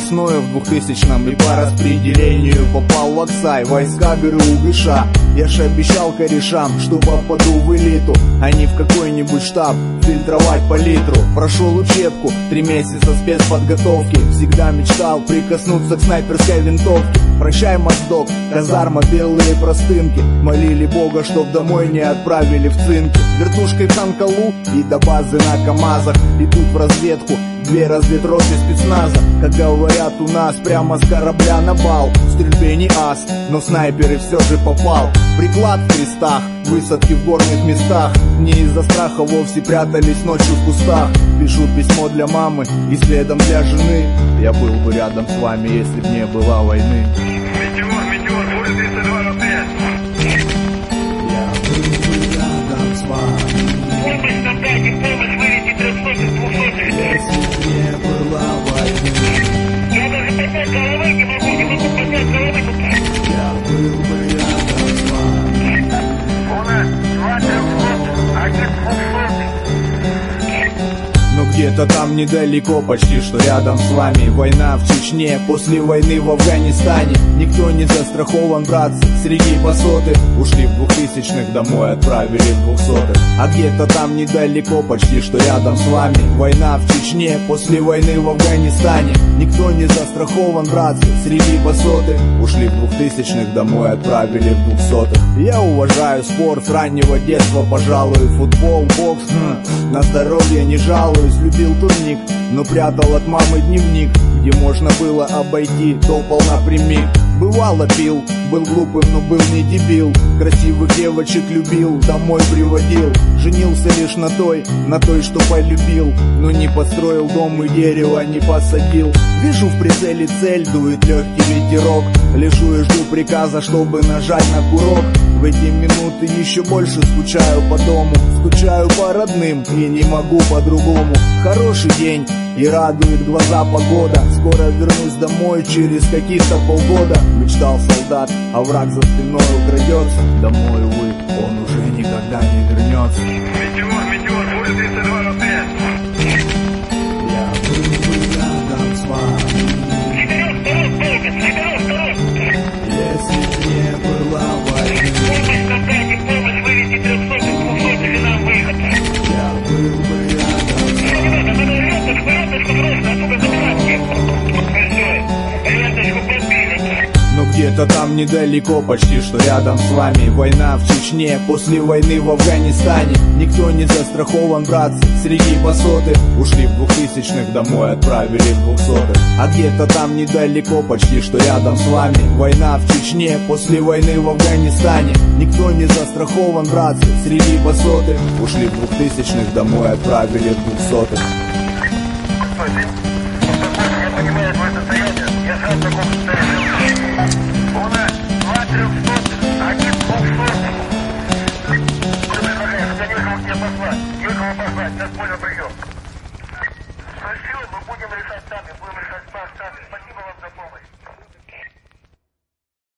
весною в 2000-м и по распределению попал в Аксай, войска ГРУ-ГШ. Я ж обещал корешам, что попаду в элиту, а не в какой-нибудь штаб фильтровать по литру. Прошел учебку, 3 месяца спецподготовки. Всегда мечтал прикоснуться к снайперской винтовке. Прощай, Моздок, казарма, белые простынки. Молили Бога, чтоб домой не отправили в цинки. Вертушкой в Ханкалу и до базы на КамАЗах. Идут в разведку 2 разведроты спецназа. Как говорят у нас, прямо с корабля на бал. В стрельбе не ас, но в снайперы все же попал. Приклад в крестах, высадки в горных местах. Не из-за страха вовсе прятались ночью в кустах. Пишу письмо для мамы и следом для жены. Я был бы рядом с вами, если б не было войны. Метеор, будет 3205. Я был бы рядом с вами. Помощь нам дайте, помощь, вывести 300 из 200. Если б не было войны. Я даже поднять головы не могу поднять головы. Я был бы рядом с вами. У нас 2 300, 1 200. Но где-то там недалеко, почти что рядом с вами. Война в Чечне, после войны в Афганистане. Никто не застрахован, братцы, среди басоты. Ушли в 2000-х, домой отправили в 200-х. А где-то там недалеко, почти что рядом с вами. Война в Чечне, после войны в Афганистане. Никто не застрахован, братцы, среди басоты. Ушли в 2000-х, домой отправили в 200-х. Я уважаю спорт с раннего детства, пожалуй, футбол, бокс. На здоровье не жалуюсь, любил турник, но прятал от мамы дневник, где можно было обойти, топал напрямик. Бывало пил, был глупым, но был не дебил. Красивых девочек любил, домой приводил. Женился лишь на той, что полюбил. Но не построил дом и дерево не посадил. Вижу в прицеле цель, дует легкий ветерок. Лежу и жду приказа, чтобы нажать на курок. В эти минуты еще больше скучаю по дому. Скучаю по родным и не могу по-другому. Хороший день и радует глаза погода. Скоро вернусь домой через каких-то полгода. Мечтал солдат, а враг за спиной украдется. Домой, увы, он уже никогда не вернется. Метеор, будет 3205. Я был бы рядом с вами. Если б не было войны. Помощь нам дайте, помощь, вывести 300 из 200 или нам выход. Я был бы рядом с вами. Но где-то там недалеко, почти что рядом с вами. Война в Чечне, после войны в Афганистане. Никто не застрахован, братцы, среди басоты. Ушли в 2000-х, домой отправили в 200-х. А где-то там недалеко, почти что рядом с вами. Война в Чечне, после войны в Афганистане. Никто не застрахован, братцы, среди басоты. Ушли в 2000-х, домой отправили в 200-х.